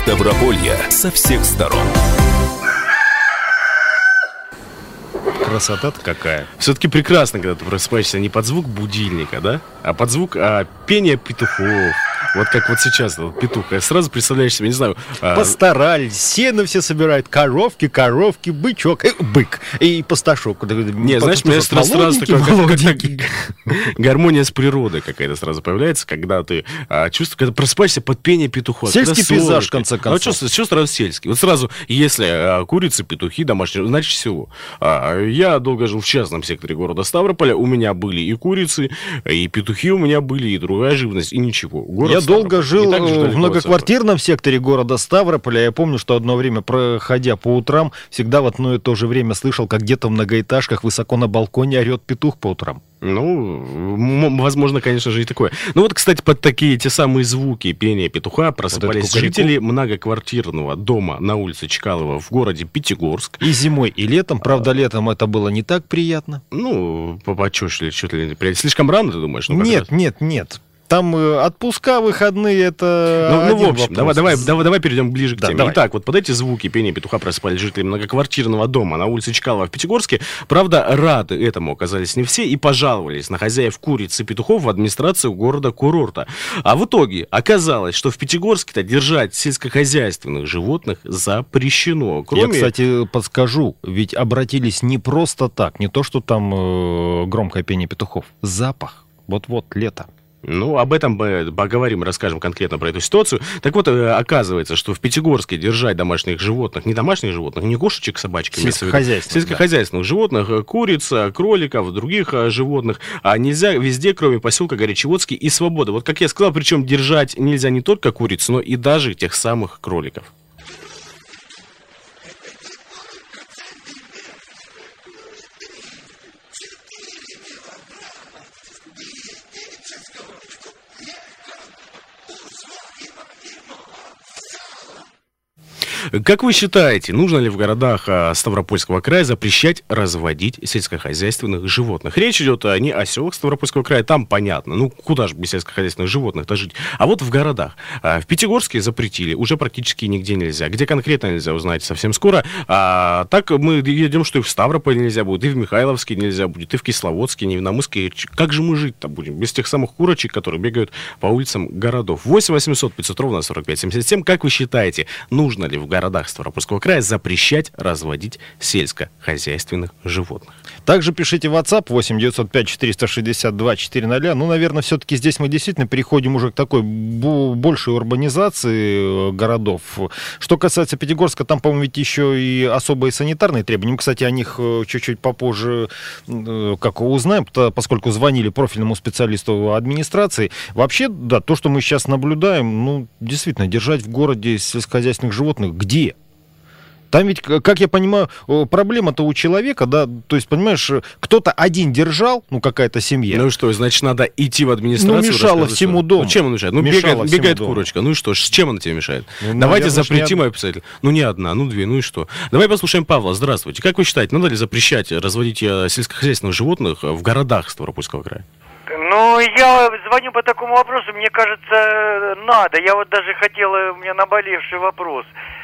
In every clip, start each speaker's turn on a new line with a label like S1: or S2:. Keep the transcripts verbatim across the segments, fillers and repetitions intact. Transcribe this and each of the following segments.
S1: Ставрополье со всех сторон.
S2: Красота-то какая. Все-таки прекрасно, когда ты просыпаешься не под звук будильника, да? А под звук а, пения петухов. Вот как вот сейчас вот, петух. Я сразу представляешь себе, не знаю... А... Постарались, сено все собирают. Коровки, коровки, бычок, э, бык и пастушок. Не, знаешь, у меня сразу, сразу такая гармония с природой какая-то сразу появляется, когда ты а, чувствуешь, когда просыпаешься под пение петухов. Сельский пейзаж, в конце концов. Ну, что, что сразу сельский? Вот сразу, если а, курицы, петухи домашние, значит село. А, я долго жил в частном секторе города Ставрополя. У меня были и курицы, и петухи у меня были, и другая живность, и ничего. Город я Ставрополь. Долго жил в многоквартирном секторе города Ставрополя. Я помню, что одно время, проходя по утрам, всегда в одно и то же время слышал, как где-то в многоэтажках высоко на балконе орет петух по утрам. Ну, возможно, конечно же, и такое. Ну вот, кстати, под такие те самые звуки пения петуха просыпались вот жители многоквартирного дома на улице Чкалова в городе Пятигорск. И зимой, и летом. Правда, летом это было не так приятно. Ну, почешь ли, что-то ли, слишком рано, ты думаешь? Ну, нет, раз... нет, нет. Там отпуска, выходные, это ну, ну в общем, давай, давай, давай, давай перейдем ближе к да, теме. Давай. Итак, вот под эти звуки пения петуха просыпались жители многоквартирного дома на улице Чкалова в Пятигорске. Правда, рады этому оказались не все и пожаловались на хозяев куриц и петухов в администрацию города-курорта. А в итоге оказалось, что в Пятигорске-то держать сельскохозяйственных животных запрещено. Кроме... Я, кстати, подскажу, ведь обратились не просто так, не то, что там э, громкое пение петухов. Запах. Вот-вот, лето. Ну, об этом поговорим, расскажем конкретно про эту ситуацию. Так вот, оказывается, что в Пятигорске держать домашних животных, не домашних животных, не кошечек, собачек, сельскохозяйственных, сельскохозяйственных да. животных, куриц, кроликов, других животных, а нельзя везде, кроме поселка Горячеводский и Свобода. Вот как я сказал, причем держать нельзя не только куриц, но и даже тех самых кроликов. Как вы считаете, нужно ли в городах Ставропольского края запрещать разводить сельскохозяйственных животных? Речь идет не о селах Ставропольского края, там понятно, ну куда же без сельскохозяйственных животных-то жить? А вот в городах. В Пятигорске запретили, уже практически нигде нельзя. Где конкретно нельзя, узнаете совсем скоро. А так мы идем, что и в Ставрополе нельзя будет, и в Михайловске нельзя будет, и в Кисловодске, и в Невиномысске. Как же мы жить-то будем без тех самых курочек, которые бегают по улицам городов? восемь восемьсот пятьсот ровно сорок пять семьдесят семь. Как вы считаете, нужно ли в городах Ставропольского края запрещать разводить сельскохозяйственных животных? Также пишите в WhatsApp восемь девятьсот пять четыреста шестьдесят два четыреста. Ну, наверное, все-таки здесь мы действительно переходим уже к такой большей урбанизации городов. Что касается Пятигорска, там, по-моему, ведь еще и особые санитарные требования. Кстати, о них чуть-чуть попозже как узнаем, поскольку звонили профильному специалисту администрации. Вообще, да, то, что мы сейчас наблюдаем, ну, действительно, держать в городе сельскохозяйственных животных где? Там ведь, как я понимаю, проблема-то у человека, да, то есть, понимаешь, кто-то один держал, ну, какая-то семья. Ну и что, значит, надо идти в администрацию? Ну, мешало всему дому. Ну, чем он мешает? Ну, бегает, бегает курочка, ну и что, с чем она тебе мешает? Ну, давайте наверное, запретим обязательно. Ну, не одна, ну, две, ну и что? Давай послушаем Павла, здравствуйте. Как вы считаете, надо ли запрещать разводить сельскохозяйственных животных в городах Ставропольского края?
S3: Ну, я звоню по такому вопросу, мне кажется, надо. Я вот даже хотела, у меня наболевший вопрос.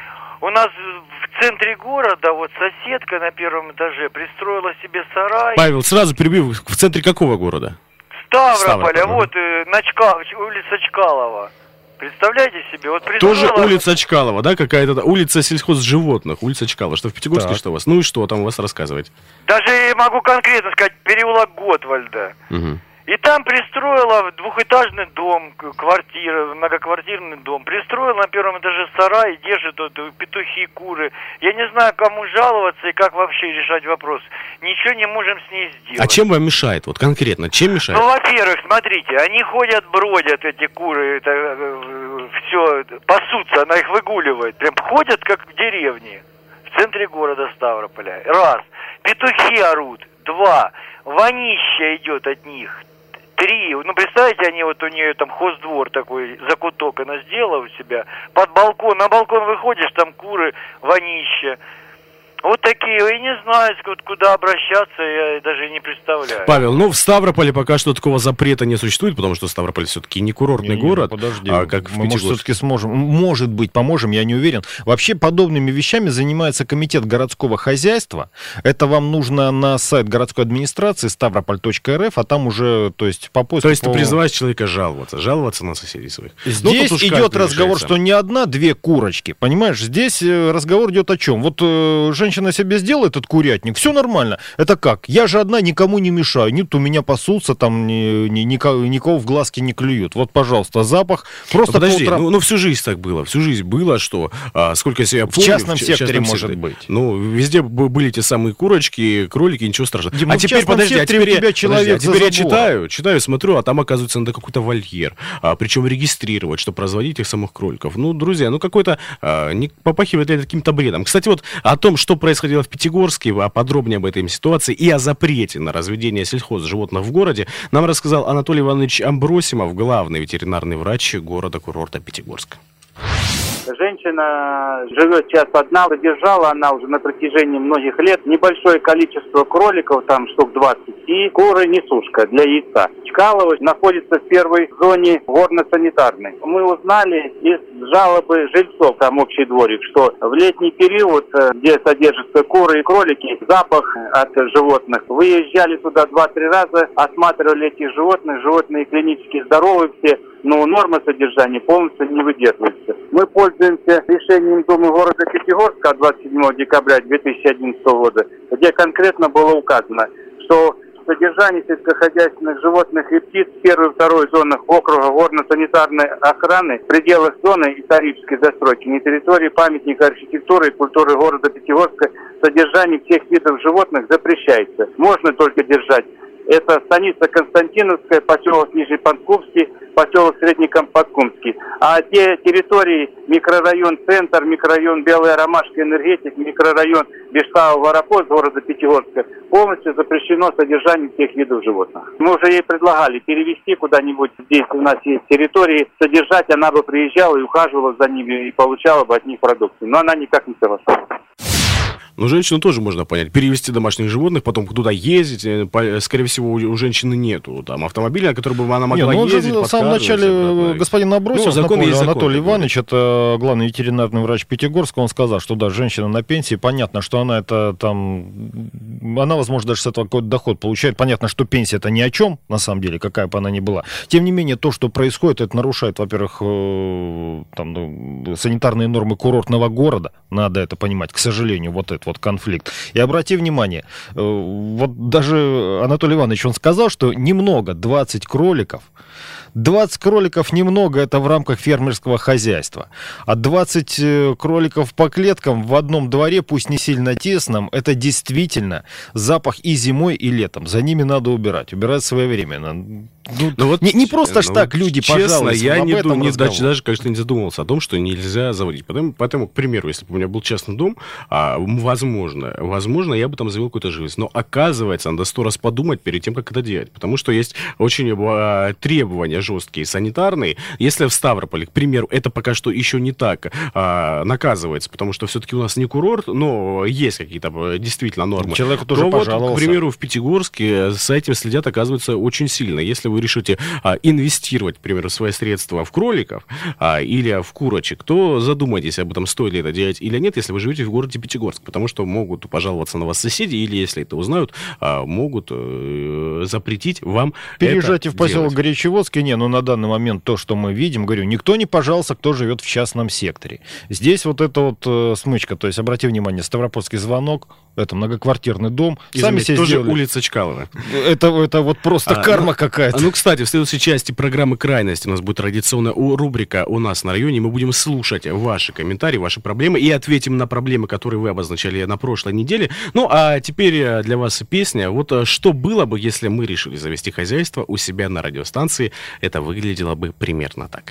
S3: У нас в центре города вот соседка на первом этаже пристроила себе сарай.
S2: Павел, сразу перебью, в центре какого города?
S3: Ставрополя, Ставрополь, вот на Чка... улица Чкалова. Представляете себе? Вот пристроила...
S2: Тоже улица Чкалова, да, какая-то улица сельхозживотных, улица Чкалова. Что в Пятигорске, так. Что у вас? Ну и что там у вас рассказывать?
S3: Даже могу конкретно сказать, переулок Готвальда. Угу. И там пристроила двухэтажный дом, квартира, многоквартирный дом. Пристроила на первом этаже сарай, держит тут петухи, куры. Я не знаю, кому жаловаться и как вообще решать вопрос. Ничего не можем с ней сделать.
S2: А чем вам мешает? Вот конкретно, чем мешает?
S3: Ну, во-первых, смотрите, они ходят, бродят, эти куры, это, э, все, пасутся, она их выгуливает. Прям ходят, как в деревне, в центре города Ставрополя. Раз. Петухи орут. Два. Вонища идет от них. Три. Ну, представляете, они вот у нее там хоздвор такой, закуток она сделала у себя. Под балкон, на балкон выходишь, там куры, вонища. Вот такие, и не знаю, куда обращаться, я даже не представляю.
S2: Павел, ну в Ставрополе пока что такого запрета не существует, потому что Ставрополь все-таки не курортный
S4: не,
S2: город.
S4: Не, подожди,
S2: а как
S4: мы, может, все-таки сможем. Может быть, поможем, я не уверен. Вообще подобными вещами занимается комитет городского хозяйства. Это вам нужно на сайт городской администрации ставрополь точка эр эф, а там уже, то есть по поиску...
S2: То есть
S4: по...
S2: ты призываешь человека жаловаться, жаловаться на соседей своих.
S4: Здесь ну, идет разговор, что не одна-две курочки, понимаешь? Здесь разговор идет о чем? Вот э, женщина себе сделала этот курятник, все нормально. Это как? Я же одна, никому не мешаю. Нет, у меня пасутся, там ни, ни, никого, никого в глазки не клюют. Вот, пожалуйста, запах. Просто
S2: ну, подожди,
S4: полтора...
S2: ну, ну всю жизнь так было. Всю жизнь было, что а, сколько я себя помню...
S4: В частном
S2: в,
S4: секторе,
S2: в частном
S4: может
S2: секторе.
S4: быть.
S2: Ну, везде были те самые курочки, кролики, ничего страшного.
S4: Дим,
S2: а
S4: ну,
S2: теперь, подожди, а теперь,
S4: я,
S2: подожди, а теперь я читаю, читаю, смотрю, а там, оказывается, надо какой-то вольер. А, причем регистрировать, чтобы разводить этих самых кроликов. Ну, друзья, ну какой-то... А, не попахивает это каким-то бредом. Кстати, вот о том, что происходило в Пятигорске, а подробнее об этой ситуации и о запрете на разведение сельхозживотных в городе, нам рассказал Анатолий Иванович Амбросимов, главный ветеринарный врач города-курорта Пятигорска.
S5: Женщина живет сейчас одна, содержала она уже на протяжении многих лет небольшое количество кроликов, там штук двадцать, и куры несушка для яйца. Чкалово находится в первой зоне горно-санитарной. Мы узнали из жалобы жильцов, там общий дворик, что в летний период, где содержатся куры и кролики, запах от животных. Выезжали туда два-три раза, осматривали этих животных, животные клинически здоровы все, но норма содержания полностью не выдерживается. Мы пользуемся решением Думы города Пятигорска от двадцать седьмого декабря две тысячи одиннадцатого года, где конкретно было указано, что содержание сельскохозяйственных животных и птиц в первой и второй зонах округа горно-санитарной охраны в пределах зоны исторической застройки на территории памятника архитектуры и культуры города Пятигорска содержание всех видов животных запрещается. Можно только держать. Это станица Константиновская, поселок Нижнеподкумский, поселок Среднекомподкумский. А те территории, микрорайон Центр, микрорайон Белая Ромашка, Энергетик, микрорайон Бештау-Воропоз города Пятигорска, полностью запрещено содержание всех видов животных. Мы уже ей предлагали перевести куда-нибудь, здесь у нас есть территории, содержать, она бы приезжала и ухаживала за ними и получала бы от них продукцию. Но она никак не соглашалась.
S2: Ну, женщину тоже можно понять. Перевести домашних животных, потом туда ездить, скорее всего, у женщины нету там автомобиля, на который бы она могла
S4: Не, ну,
S2: ездить.
S4: В самом начале да, господин Абросимов, ну, напомню, Анатолий закон, Иванович, да. Это главный ветеринарный врач Пятигорска, он сказал, что да, женщина на пенсии, понятно, что она это там, она, возможно, даже с этого какой-то доход получает. Понятно, что пенсия это ни о чем, на самом деле, какая бы она ни была. Тем не менее, то, что происходит, это нарушает, во-первых, там, ну, санитарные нормы курортного города, надо это понимать, к сожалению, вот это вот конфликт. И обрати внимание, вот даже Анатолий Иванович, он сказал, что немного, двадцать кроликов, двадцать кроликов немного, это в рамках фермерского хозяйства. А двадцать кроликов по клеткам в одном дворе, пусть не сильно тесном, это действительно запах и зимой, и летом. За ними надо убирать, убирать своевременно. Ну, ну, вот, не, не просто ж ну, так люди,
S2: честно,
S4: пожалуйста,
S2: я
S4: об
S2: не,
S4: этом
S2: не
S4: разговор.
S2: даже, конечно, не задумывался о том, что нельзя заводить. Поэтому, поэтому, к примеру, если бы у меня был частный дом, а, возможно, возможно, я бы там завел какую-то живность. Но оказывается, надо сто раз подумать перед тем, как это делать. Потому что есть очень а, требования жесткие, санитарные. Если в Ставрополе, к примеру, это пока что еще не так а, наказывается, потому что все-таки у нас не курорт, но есть какие-то действительно нормы.
S4: Человеку тоже
S2: то
S4: пожаловался.
S2: Вот, к примеру, в Пятигорске с этим следят, оказывается, очень сильно. Если вы решите а, инвестировать, к примеру, свои средства в кроликов а, или в курочек, то задумайтесь об этом, стоит ли это делать или нет, если вы живете в городе Пятигорск, потому что могут пожаловаться на вас соседи, или, если это узнают, а, могут э, запретить вам
S4: Переезжайте
S2: это
S4: в поселок
S2: делать.
S4: Горячеводский, не, ну на данный момент то, что мы видим, говорю, никто не пожаловался, кто живет в частном секторе. Здесь вот эта вот э, смычка, то есть, обрати внимание, Ставропольский звонок, это многоквартирный дом,
S2: и
S4: сами
S2: заметь,
S4: себе
S2: тоже
S4: сделали.
S2: улица Чкалова.
S4: Это, это вот просто а, карма
S2: ну,
S4: какая-то.
S2: Ну, кстати, в следующей части программы «Крайности» у нас будет традиционная рубрика «У нас на районе». Мы будем слушать ваши комментарии, ваши проблемы и ответим на проблемы, которые вы обозначали на прошлой неделе. Ну, а теперь для вас песня. Вот что было бы, если мы решили завести хозяйство у себя на радиостанции? Это выглядело бы примерно так.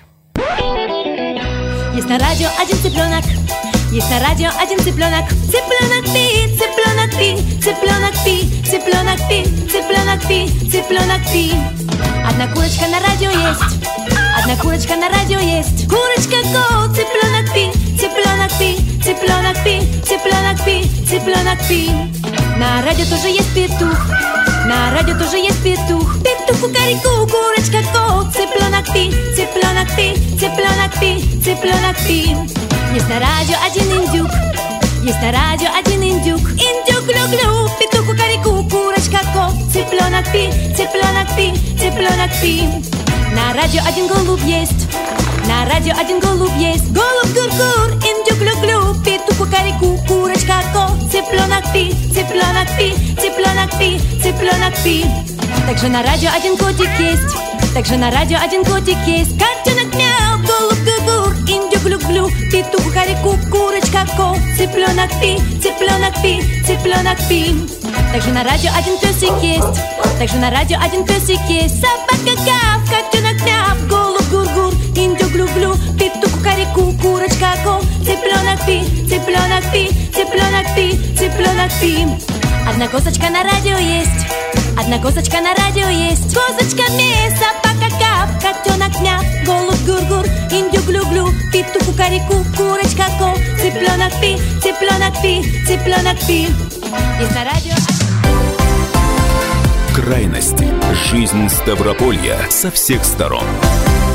S6: Есть на радио один цыпленок, есть на радио один цыпленок. Цыпленок пи, цыпленок пи, цыпленок пи, цыпленок пи, цыпленок пи, цыпленок пи. Одна курочка на радио есть, одна курочка на радио есть. Курочка го, цыпленок пи, цыпленок пи, цыпленок пи, цыпленок пи, цыпленок пи. На радио тоже есть петух, на радио тоже есть петух. Петух кукареку, курочка ко, цыпленок пи, цыпленок пи, цыпленок пи, цыпленок пи. Есть на радио один индюк, есть на радио один индюк. Индюк глю-глю, петух кукареку, курочка ко, цыпленок пи, цыпленок пи, цыпленок пи. На радио один голубь есть, на радио один голубь есть. Голубь гур-гур, индюк глю-глю, петух кукареку, курочка ко, цыпленок пи, цыпленок пи, цыпленок пи, цыпленок пи. Также на радио один котик есть, также на радио один котик есть. Котенок мяу, голубь гур-гур, индюк глю-глю, петух кукареку, курочка ко, цыпленок пи, цыпленок пи, цыпленок пи. Также на радио один песик есть, также на радио один песик есть. Собака гав, котенок мяу, голубь гур-гур, индюк глю-глю, петух кукареку, курочка ко, цыпленок пи, цыпленок пи, цыпленок пи, цыпленок пи. Одна косточка на радио есть, одна косточка на радио есть. Козочка ме, собака гав, котенок мяу, голубь гур-гур, индюк глю-глю, петух кукареку, курочка ко, цыпленок пи, цыпленок пи, цыпленок пи. Есть на радио.
S1: Крайности. Жизнь Ставрополья со всех сторон.